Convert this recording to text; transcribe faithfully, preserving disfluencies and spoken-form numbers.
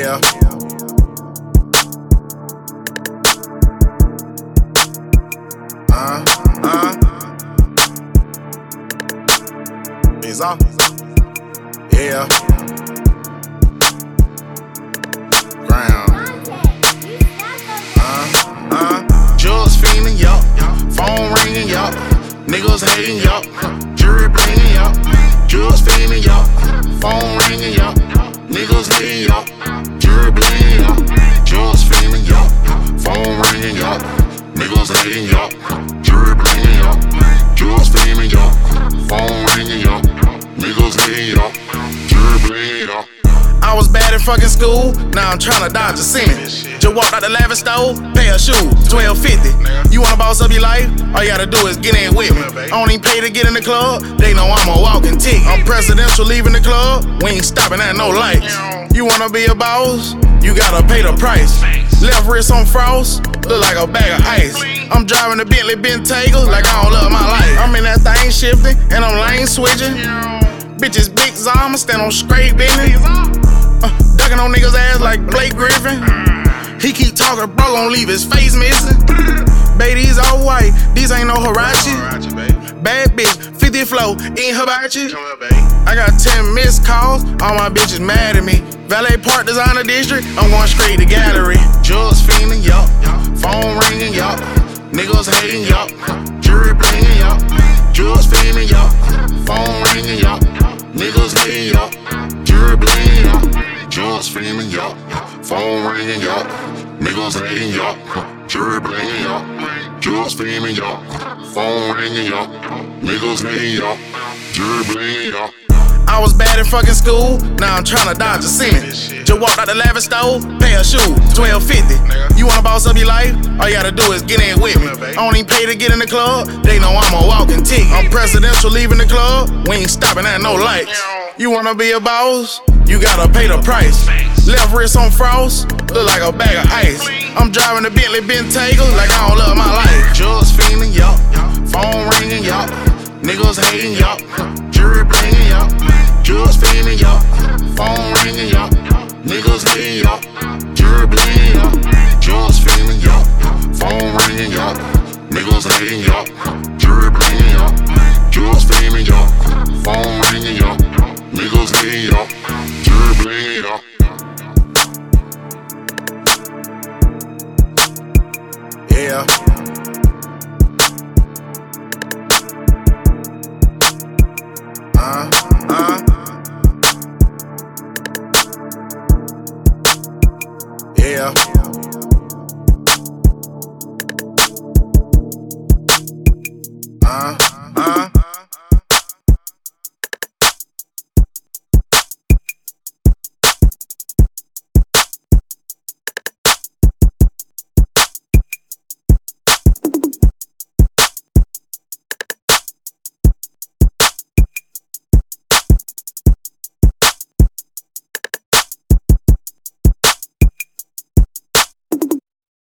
Yeah. Uh, uh. He's on. Yeah. Ground. Uh, uh. Jules fiending, yup. Phone ringing, yup. Niggas hating, yup. Jury blinging, yup. Jules fiending, yup. Phone ringing, yup. Niggas hating, yup. Jury blinging, yup. Jules fiending, yup. Phone ringing, yup. Niggas hating, yup. Jury blinging, yup. Jules fiending, yup. Phone ringing, yup. Niggas hating, yup. Jury blinging, yup. I was bad in fucking school, now I'm tryna dodge a sin. Just walked out the lavish store, pay a shoe, twelve fifty. You wanna boss up your life? All you gotta do is get in with me. I don't even pay to get in the club, they know I'm a walking ticket. I'm presidential leaving the club, we ain't stopping at no lights. You wanna be a boss? You gotta pay the price. Left wrist on frost, look like a bag of ice. I'm driving a Bentley Bentayga like I don't love my life. I'm in that thing shifting, and I'm lane switching. Bitches big Zama, stand on straight business. Uh, ducking on niggas' ass like Blake Griffin. He keep talking, bro, gon' leave his face missing. Baby, these all white, these ain't no Hirachi. Bad bitch, fifty flow, eating hibachi. I got ten missed calls, all my bitches mad at me. Valet Park Designer District, I'm going straight to gallery. Jules fiending, yup. Phone ringing, yup. Niggas hating, yup. Jury blinging, yup. Jules fiending, yup. Phone ringing, yup. Niggas hating, yup. Jury blinging, yup. Jules fiending, yup. Phone ringing, yup. Niggas hating, yup. Jury blinging, yup. Jules fiending, yup. Phone ringing, yup. Niggas hating, yup. Jury blinging, yup. I was bad in fucking school, now I'm tryna dodge a sin. Just walked out the lavish store, pay a shoe, twelve fifty. You wanna boss up your life? All you gotta do is get in with me. I don't even pay to get in the club, they know I'm a walking ticket. I'm presidential leaving the club, we ain't stopping at no lights. You wanna be a boss? You gotta pay the price. Left wrist on frost, look like a bag of ice. I'm driving a Bentley Bentayga like I don't love my life. Jules fiending, yup. Phone ringing, yup. Niggas hating, yup. Jury blinging, yup. Jules fiending, yup. Phone ringing, yup. Niggas hating, yup. Jury blinging, yup. Jules fiending, yup. Phone ringing, yup. Niggas hating, yup. Jury blinging, yup. Jules fiending, yup. Phone ringing, yup. Niggas hating, yup. Jury blinging, yup. Yeah. Uh, uh. Yeah.